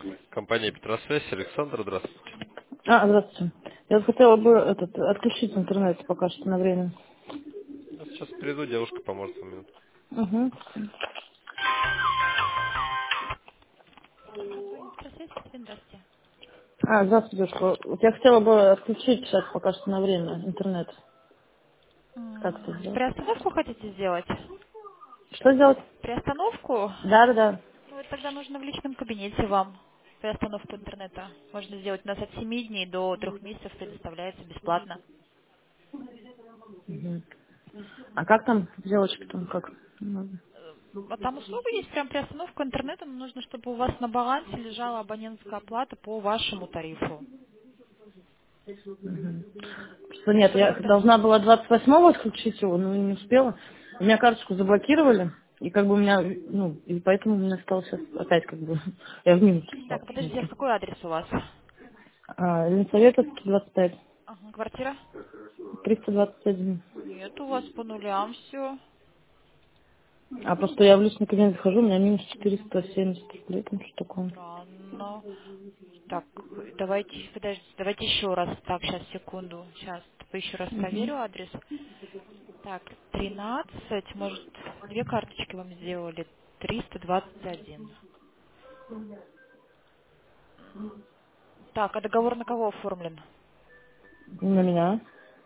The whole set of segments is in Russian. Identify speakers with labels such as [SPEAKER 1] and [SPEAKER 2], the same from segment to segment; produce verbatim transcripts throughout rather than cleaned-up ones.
[SPEAKER 1] Компания Петросвязь, Александр, здравствуйте.
[SPEAKER 2] А, здравствуйте. Я вот хотела бы этот, отключить интернет пока что на время.
[SPEAKER 1] Я сейчас приду, девушка поможет вам минутку.
[SPEAKER 2] Угу.
[SPEAKER 3] Компания «Петросвязь», Катерина, здравствуйте.
[SPEAKER 2] А, здравствуйте, девушка. Вот я хотела бы отключить сейчас пока что на время интернет. Как это
[SPEAKER 3] М,
[SPEAKER 2] сделать?
[SPEAKER 3] Приостановку хотите сделать?
[SPEAKER 2] Что сделать?
[SPEAKER 3] Приостановку?
[SPEAKER 2] Да, да, да.
[SPEAKER 3] Ну, это тогда нужно в личном кабинете вам. Приостановку интернета. Можно сделать у нас от семи дней до трех месяцев предоставляется бесплатно.
[SPEAKER 2] Мгм. А как там девочки там как? Надо.
[SPEAKER 3] Э, А там услуга есть, прям приостановка интернета. Но нужно, чтобы у вас на балансе лежала абонентская оплата по вашему тарифу.
[SPEAKER 2] Мгм. Что
[SPEAKER 3] То есть,
[SPEAKER 2] нет,
[SPEAKER 3] чтобы
[SPEAKER 2] я
[SPEAKER 3] когда...
[SPEAKER 2] должна была двадцать восьмого отключить его, но не успела. У меня карточку заблокировали, и как бы у меня, ну, и поэтому у меня стало сейчас опять как бы, я в минус
[SPEAKER 3] Так,
[SPEAKER 2] стала
[SPEAKER 3] а подождите, а
[SPEAKER 2] почему-то.
[SPEAKER 3] какой адрес у вас?
[SPEAKER 2] А, Ленсоветовский двадцать пять,
[SPEAKER 3] Ага, квартира?
[SPEAKER 2] триста двадцать один.
[SPEAKER 3] Нет, у вас по нулям все.
[SPEAKER 2] А просто я в личный кабинет захожу, у меня минус четыреста семьдесят рублей, там что такое.
[SPEAKER 3] Странно. Так, давайте, подождите, давайте еще раз. Так, сейчас, секунду. Сейчас еще раз
[SPEAKER 2] Угу.
[SPEAKER 3] проверю адрес. Так, тринадцать, может, две карточки вам сделали. триста двадцать один. Так, а договор на кого оформлен?
[SPEAKER 2] На меня?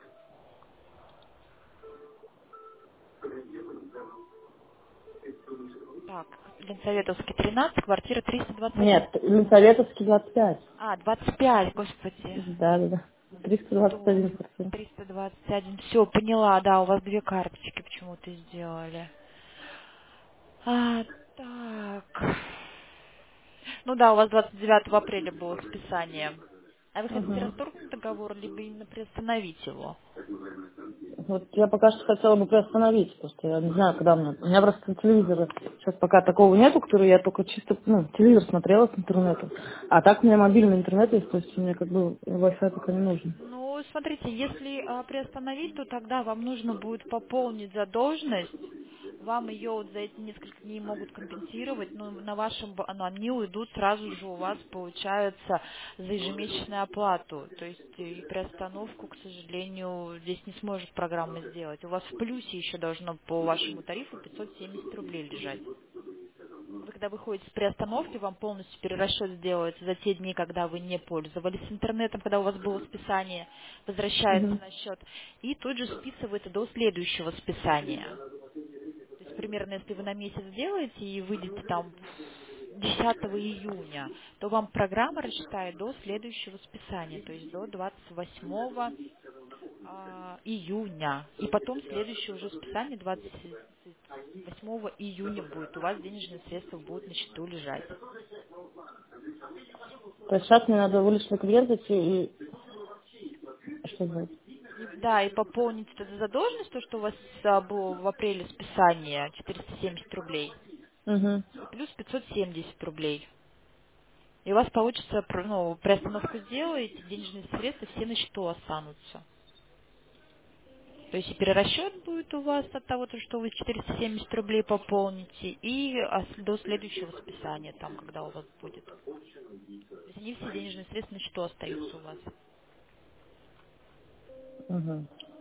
[SPEAKER 3] Так, Ленсоветовский тринадцать, квартира триста двадцать один.
[SPEAKER 2] Нет, Ленсоветовский двадцать пять.
[SPEAKER 3] А, двадцать пять, господи.
[SPEAKER 2] Да, да, да. триста двадцать
[SPEAKER 3] То
[SPEAKER 2] один квартира.
[SPEAKER 3] триста двадцать один. Все, поняла, да, у вас две карточки почему-то сделали. А, так. Ну да, у вас двадцать девятого апреля было списание. А вы хотите
[SPEAKER 2] Угу.
[SPEAKER 3] расторгнуть договор, либо именно приостановить его?
[SPEAKER 2] Вот я пока что хотела бы приостановить, просто я не знаю, когда мне. У меня просто телевизора сейчас пока такого нету, который я только чисто, ну, телевизор смотрела с интернетом. А так у меня мобильный интернет есть, то есть мне как бы Wi-Fi пока не нужен.
[SPEAKER 3] Ну, смотрите, если а, приостановить, то тогда вам нужно будет пополнить задолженность. Вам ее вот за эти несколько дней могут компенсировать, но на вашем б- ну, они уйдут сразу же у вас, получается, за ежемесячную оплату. То есть э, и приостановку, к сожалению, здесь не сможет программа сделать. У вас в плюсе еще должно по вашему тарифу пятьсот семьдесят рублей лежать. Вы когда выходите с приостановки, вам полностью перерасчет сделается за те дни, когда вы не пользовались интернетом, когда у вас было списание, возвращается
[SPEAKER 2] Угу.
[SPEAKER 3] на счет, и тут же списывается до следующего списания. То есть примерно, если вы на месяц сделаете и выйдете там десятого июня, то вам программа рассчитает до следующего списания, то есть до двадцать восьмого а, июня. И потом следующее уже списание двадцать восьмого июня будет. У вас денежные средства будут на счету лежать.
[SPEAKER 2] То есть сейчас мне надо в личный кабинет зайти и что делать?
[SPEAKER 3] И, да, и пополнить эту задолженность, то, что у вас а, было в апреле списание четыреста семьдесят рублей,
[SPEAKER 2] Угу.
[SPEAKER 3] и плюс пятьсот семьдесят рублей. И у вас получится, про- ну, приостановку сделаете, денежные средства все на счету останутся. То есть и перерасчет будет у вас от того, то, что вы четыреста семьдесят рублей пополните, и а, с- до следующего списания, там, когда у вас будет. То есть они все денежные средства на счету остаются у вас.
[SPEAKER 2] Угу.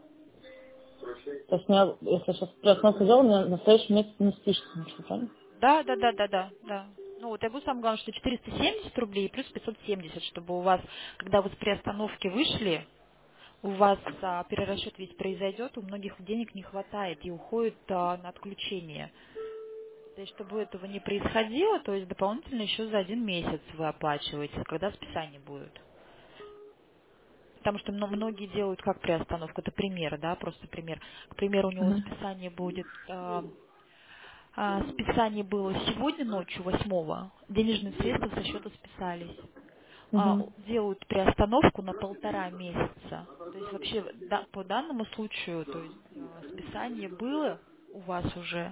[SPEAKER 2] То есть меня, если сейчас приостановку сделал, мне на следующий месяц не спишется ничего, правильно?
[SPEAKER 3] Да, да, да, да, да, да. Ну вот я говорю, самое главное, что четыреста семьдесят рублей плюс пятьсот семьдесят, чтобы у вас, когда вы с приостановки вышли, у вас а, перерасчет весь произойдет, у многих денег не хватает и уходит а, на отключение. То есть, чтобы этого не происходило, то есть дополнительно еще за один месяц вы оплачиваете, когда списание будет. Потому что мно- многие делают как приостановку, это пример, да, просто пример. К примеру, у него
[SPEAKER 2] Угу.
[SPEAKER 3] списание будет, а, а, списание было сегодня ночью, восьмого, денежные средства со счета списались. А,
[SPEAKER 2] Угу.
[SPEAKER 3] делают приостановку на полтора месяца. То есть вообще да, по данному случаю, то есть а, списание было у вас уже,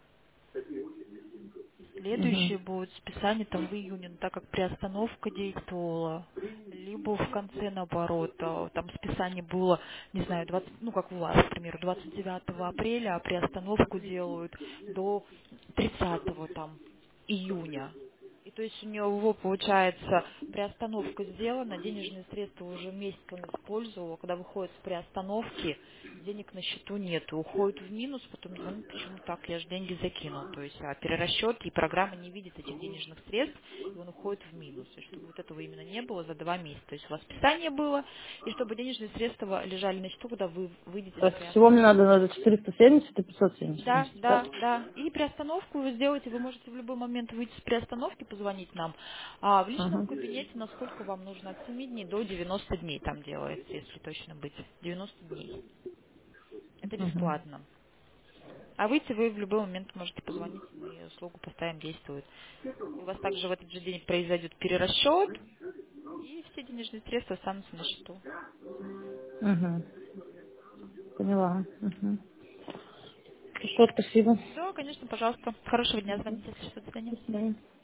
[SPEAKER 3] и
[SPEAKER 2] Угу.
[SPEAKER 3] следующее будет списание там в июне, но так как приостановка действовала, либо в конце наоборот, а, там списание было, не знаю, двадцать, ну как у вас, к примеру, двадцать девятого апреля, а приостановку делают до тридцатого там июня. И то есть у него, получается, приостановка сделана, денежные средства уже месяц он использовал, а когда выходит с приостановки, денег на счету нет, уходит в минус, потом звонит, почему так, я же деньги закинул. То есть а перерасчет, и программа не видит этих денежных средств, и он уходит в минус. И чтобы вот этого именно не было за два месяца. То есть у вас списание было, и чтобы денежные средства лежали на счету, когда вы выйдете
[SPEAKER 2] То
[SPEAKER 3] с
[SPEAKER 2] есть всего мне
[SPEAKER 3] приостановки.
[SPEAKER 2] надо, надо четыреста семьдесят и пятьсот
[SPEAKER 3] Да,
[SPEAKER 2] семьдесят, да?
[SPEAKER 3] да, да. И приостановку вы сделаете, вы можете в любой момент выйти с приостановки, позвонить нам. А в личном
[SPEAKER 2] Ага.
[SPEAKER 3] кабинете насколько вам нужно? От семи дней до девяноста дней там делается, если точно быть. девяносто дней. Это
[SPEAKER 2] Ага.
[SPEAKER 3] бесплатно. А выйти вы в любой момент можете позвонить, и мы услугу поставим, действует. И у вас также в этот же день произойдет перерасчет, и все денежные средства останутся на счету.
[SPEAKER 2] Ага. Поняла. Ага. Хорошо, спасибо.
[SPEAKER 3] Да, конечно, пожалуйста. Хорошего дня, звоните, если что-то. До свидания.
[SPEAKER 2] До свидания.